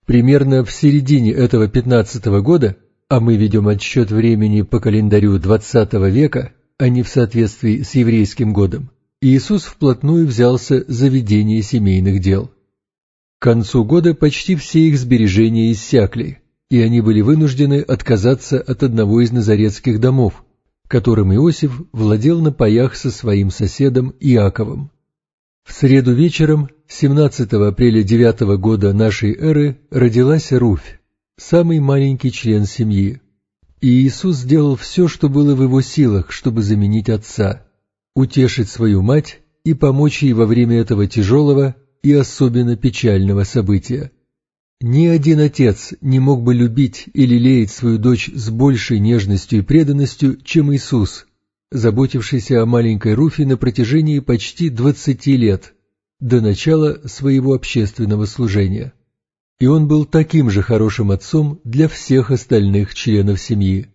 Примерно в середине этого 15-го года, а мы ведем отсчет времени по календарю 20 века, а не в соответствии с еврейским годом, Иисус вплотную взялся за ведение семейных дел. К концу года почти все их сбережения иссякли, и они были вынуждены отказаться от одного из назаретских домов, которым Иосиф владел на паях со своим соседом Иаковом. В среду вечером, 17 апреля 9 года нашей эры, родилась Руфь, самый маленький член семьи. И Иисус сделал все, что было в его силах, чтобы заменить отца, утешить свою мать и помочь ей во время этого тяжелого и особенно печального события. Ни один отец не мог бы любить и лелеять свою дочь с большей нежностью и преданностью, чем Иисус, заботившийся о маленькой Руфи на протяжении почти 20 лет, до начала своего общественного служения. И он был таким же хорошим отцом для всех остальных членов семьи.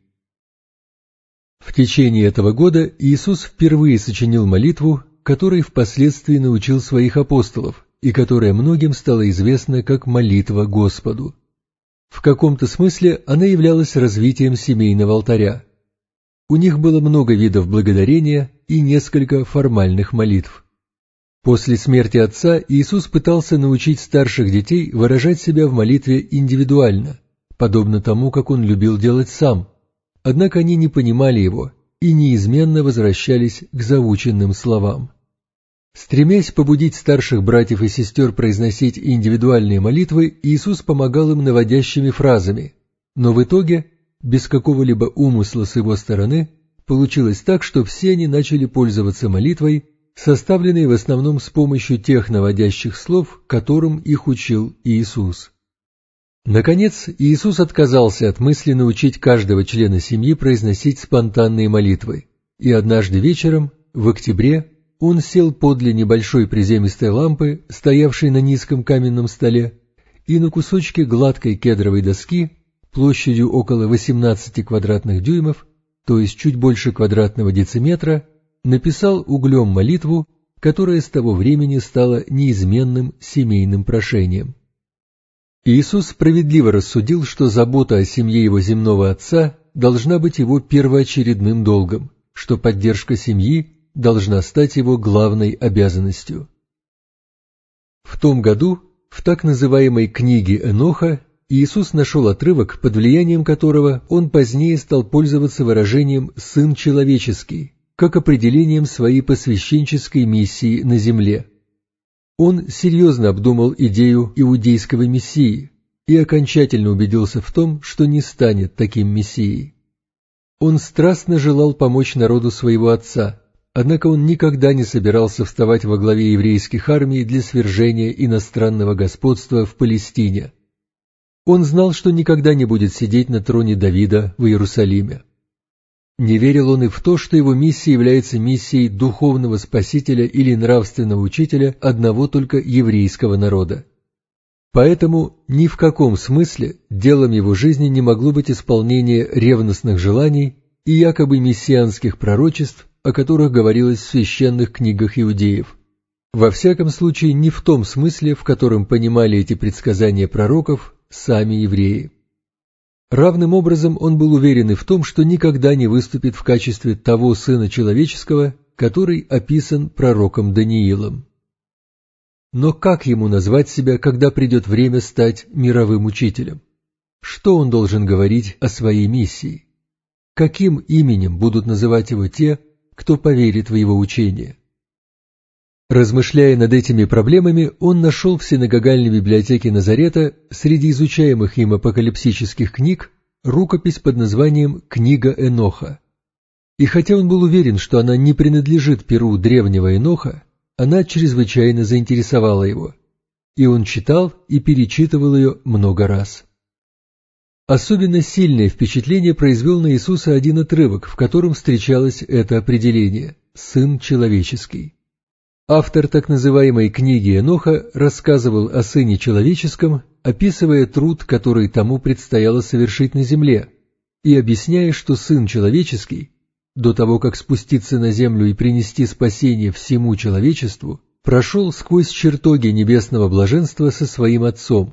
В течение этого года Иисус впервые сочинил молитву, которой впоследствии научил своих апостолов, и которая многим стала известна как молитва Господу. В каком-то смысле она являлась развитием семейного алтаря. У них было много видов благодарения и несколько формальных молитв. После смерти отца Иисус пытался научить старших детей выражать себя в молитве индивидуально, подобно тому, как он любил делать сам, однако они не понимали его и неизменно возвращались к заученным словам. Стремясь побудить старших братьев и сестер произносить индивидуальные молитвы, Иисус помогал им наводящими фразами, но в итоге, без какого-либо умысла с его стороны, получилось так, что все они начали пользоваться молитвой, составленной в основном с помощью тех наводящих слов, которым их учил Иисус. Наконец, Иисус отказался от мысли научить каждого члена семьи произносить спонтанные молитвы, и однажды вечером, в октябре, он сел подле небольшой приземистой лампы, стоявшей на низком каменном столе, и на кусочке гладкой кедровой доски, площадью около 18 квадратных дюймов, то есть чуть больше квадратного дециметра, написал углем молитву, которая с того времени стала неизменным семейным прошением. Иисус справедливо рассудил, что забота о семье его земного отца должна быть его первоочередным долгом, что поддержка семьи должна стать его главной обязанностью. В том году, в так называемой книге Эноха, Иисус нашел отрывок, под влиянием которого он позднее стал пользоваться выражением «сын человеческий», как определением своей посвященческой миссии на земле. Он серьезно обдумал идею иудейского мессии и окончательно убедился в том, что не станет таким мессией. Он страстно желал помочь народу своего отца, однако он никогда не собирался вставать во главе еврейских армий для свержения иностранного господства в Палестине. Он знал, что никогда не будет сидеть на троне Давида в Иерусалиме. Не верил он и в то, что его миссия является миссией духовного спасителя или нравственного учителя одного только еврейского народа. Поэтому ни в каком смысле делом его жизни не могло быть исполнение ревностных желаний и якобы мессианских пророчеств, о которых говорилось в священных книгах иудеев. Во всяком случае, не в том смысле, в котором понимали эти предсказания пророков сами евреи. Равным образом он был уверен и в том, что никогда не выступит в качестве того Сына Человеческого, который описан пророком Даниилом. Но как ему назвать себя, когда придет время стать мировым учителем? Что он должен говорить о своей миссии? Каким именем будут называть его те, кто поверит в его учение? Размышляя над этими проблемами, он нашел в синагогальной библиотеке Назарета среди изучаемых им апокалипсических книг рукопись под названием «Книга Эноха». И хотя он был уверен, что она не принадлежит перу древнего Еноха, она чрезвычайно заинтересовала его, и он читал и перечитывал ее много раз. Особенно сильное впечатление произвел на Иисуса один отрывок, в котором встречалось это определение «Сын человеческий». Автор так называемой книги Еноха рассказывал о Сыне Человеческом, описывая труд, который тому предстояло совершить на земле, и объясняя, что Сын Человеческий, до того, как спуститься на землю и принести спасение всему человечеству, прошел сквозь чертоги небесного блаженства со своим Отцом,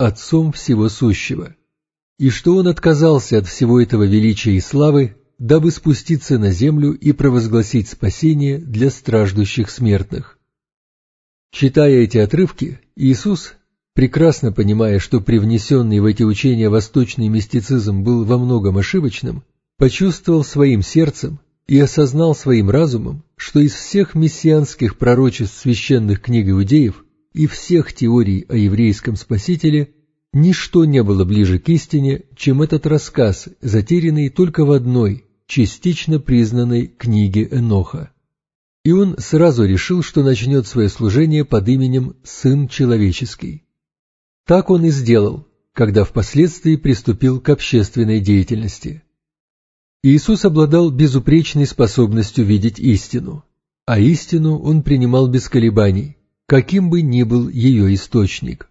Отцом всего сущего, и что Он отказался от всего этого величия и славы, дабы спуститься на землю и провозгласить спасение для страждущих смертных. Читая эти отрывки, Иисус, прекрасно понимая, что привнесенный в эти учения восточный мистицизм был во многом ошибочным, почувствовал своим сердцем и осознал своим разумом, что из всех мессианских пророчеств священных книг иудеев и всех теорий о еврейском Спасителе ничто не было ближе к истине, чем этот рассказ, затерянный только в одной, частично признанной книге Эноха. И он сразу решил, что начнет свое служение под именем «Сын Человеческий». Так он и сделал, когда впоследствии приступил к общественной деятельности. Иисус обладал безупречной способностью видеть истину, а истину он принимал без колебаний, каким бы ни был ее источник.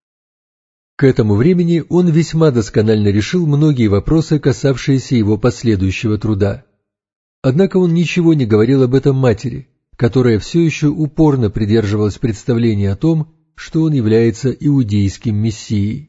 К этому времени он весьма досконально решил многие вопросы, касавшиеся его последующего труда. Однако он ничего не говорил об этом матери, которая все еще упорно придерживалась представления о том, что он является иудейским мессией.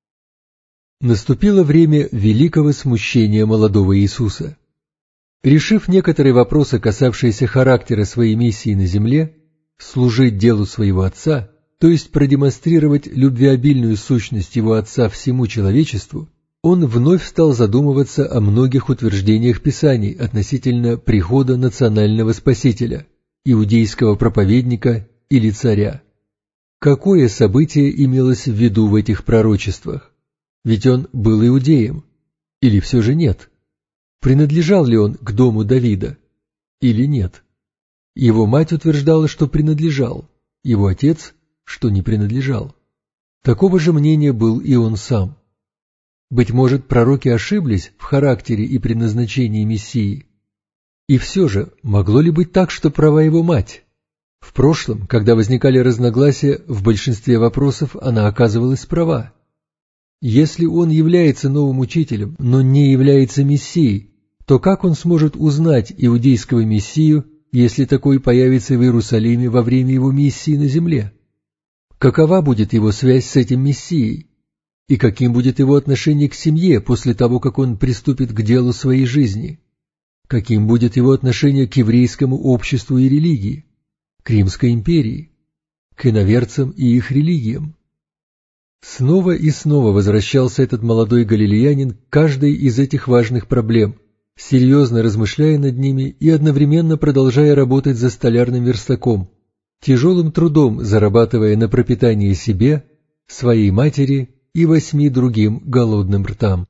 Наступило время великого смущения молодого Иисуса. Решив некоторые вопросы, касавшиеся характера своей миссии на земле, служить делу своего Отца, то есть продемонстрировать любвеобильную сущность его Отца всему человечеству, он вновь стал задумываться о многих утверждениях Писаний относительно прихода национального Спасителя, иудейского проповедника или царя. Какое событие имелось в виду в этих пророчествах? Ведь он был иудеем. Или все же нет? Принадлежал ли он к дому Давида? Или нет? Его мать утверждала, что принадлежал, его отец, что не принадлежал. Такого же мнения был и он сам. Быть может, пророки ошиблись в характере и предназначении Мессии. И все же, могло ли быть так, что права его мать? В прошлом, когда возникали разногласия, в большинстве вопросов она оказывалась права. Если он является новым учителем, но не является Мессией, то как он сможет узнать иудейского Мессию, если такой появится в Иерусалиме во время его миссии на земле? Какова будет его связь с этим Мессией? И каким будет его отношение к семье после того, как он приступит к делу своей жизни? Каким будет его отношение к еврейскому обществу и религии, к Римской империи, к иноверцам и их религиям? Снова и снова возвращался этот молодой галилеянин к каждой из этих важных проблем, серьезно размышляя над ними и одновременно продолжая работать за столярным верстаком, тяжелым трудом зарабатывая на пропитание себе, своей матери и 8 другим голодным ртам.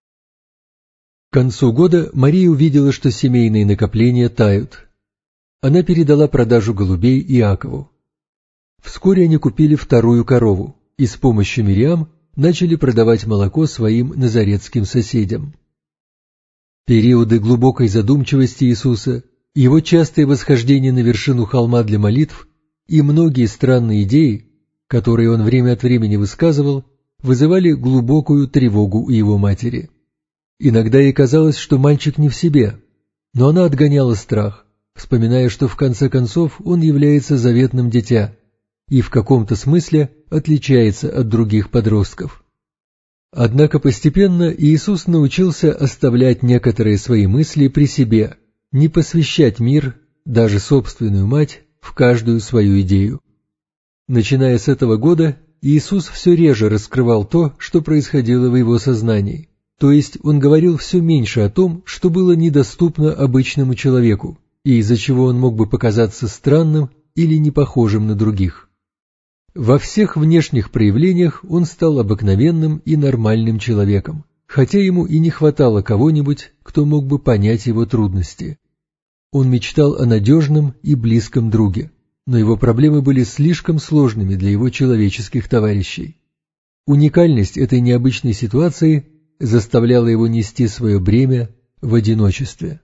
К концу года Мария увидела, что семейные накопления тают. Она передала продажу голубей Иакову. Вскоре они купили 2-ю корову и с помощью Мириам начали продавать молоко своим назаретским соседям. Периоды глубокой задумчивости Иисуса, его частые восхождения на вершину холма для молитв и многие странные идеи, которые он время от времени высказывал, вызывали глубокую тревогу у его матери. Иногда ей казалось, что мальчик не в себе, но она отгоняла страх, вспоминая, что в конце концов он является заветным дитя и в каком-то смысле отличается от других подростков. Однако постепенно Иисус научился оставлять некоторые свои мысли при себе, не посвящать мир, даже собственную мать, в каждую свою идею. Начиная с этого года, Иисус все реже раскрывал то, что происходило в его сознании, то есть он говорил все меньше о том, что было недоступно обычному человеку, и из-за чего он мог бы показаться странным или не похожим на других. Во всех внешних проявлениях он стал обыкновенным и нормальным человеком, хотя ему и не хватало кого-нибудь, кто мог бы понять его трудности. Он мечтал о надежном и близком друге, но его проблемы были слишком сложными для его человеческих товарищей. Уникальность этой необычной ситуации заставляла его нести свое бремя в одиночестве.